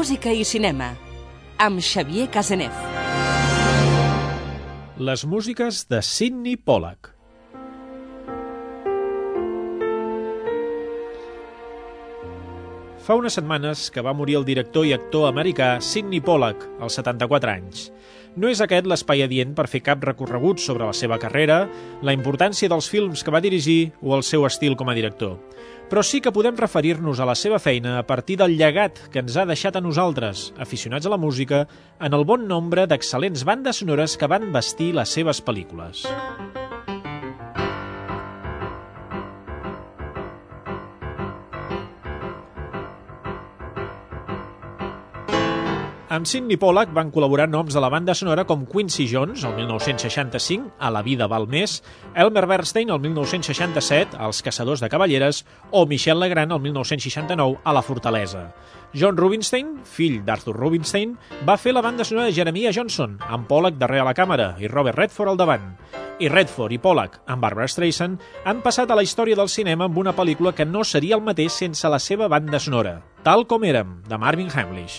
Música i cinema, amb Xavier Casanev. Les músiques de Sydney Pollack. Fa unes setmanes que va morir el director i actor americà Sydney Pollack, als 74 anys. No és aquest l'espai adient per fer cap recorregut sobre la seva carrera, la importància dels films que va dirigir o el seu estil com a director. Però sí que podem referir-nos a la seva feina a partir del llegat que ens ha deixat a nosaltres, aficionats a la música, en el bon nombre d'excel·lents bandes sonores que van vestir les seves pel·lícules. Amb Sydney Pollack van col·laborar noms de la banda sonora com Quincy Jones, el 1965, a La vida val més, Elmer Bernstein, el 1967, als Caçadors de cavalleres, o Michel Legrand, el 1969, a La fortalesa. John Rubinstein, fill d'Arthur Rubinstein, va fer la banda sonora de Jeremiah Johnson, amb Pollack darrere la càmera i Robert Redford al davant. I Redford i Pollack, amb Barbra Streisand, han passat a la història del cinema amb una pel·lícula que no seria el mateix sense la seva banda sonora, Tal com érem, de Marvin Hamlisch.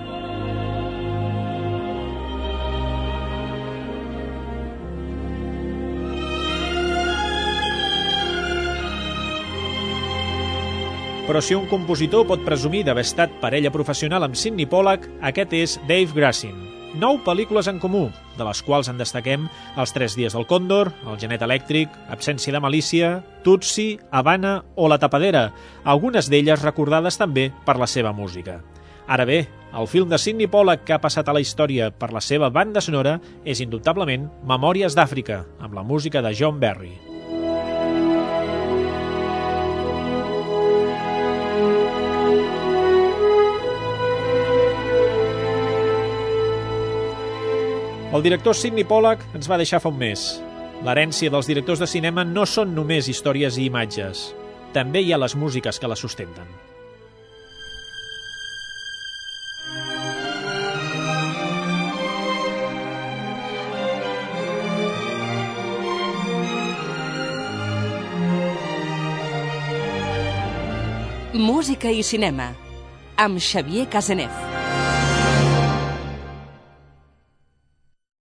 Però si un compositor pot presumir d'haver estat parella professional amb Sydney Pollack, aquest és Dave Grassin. 9 pel·lícules en comú, de les quals en destaquem Els 3 dies del Còndor, El genet elèctric, Absència de malícia, Tutsi, Havana o La tapadera, algunes d'elles recordades també per la seva música. Ara bé, el film de Sydney Pollack que ha passat a la història per la seva banda sonora és indubtablement Memòries d'Àfrica, amb la música de John Barry. El director Sydney Pollack ens va deixar fa un mes. L'herència dels directors de cinema no són només històries i imatges. També hi ha les músiques que les sustenten. Música i cinema, amb Xavier Casanev.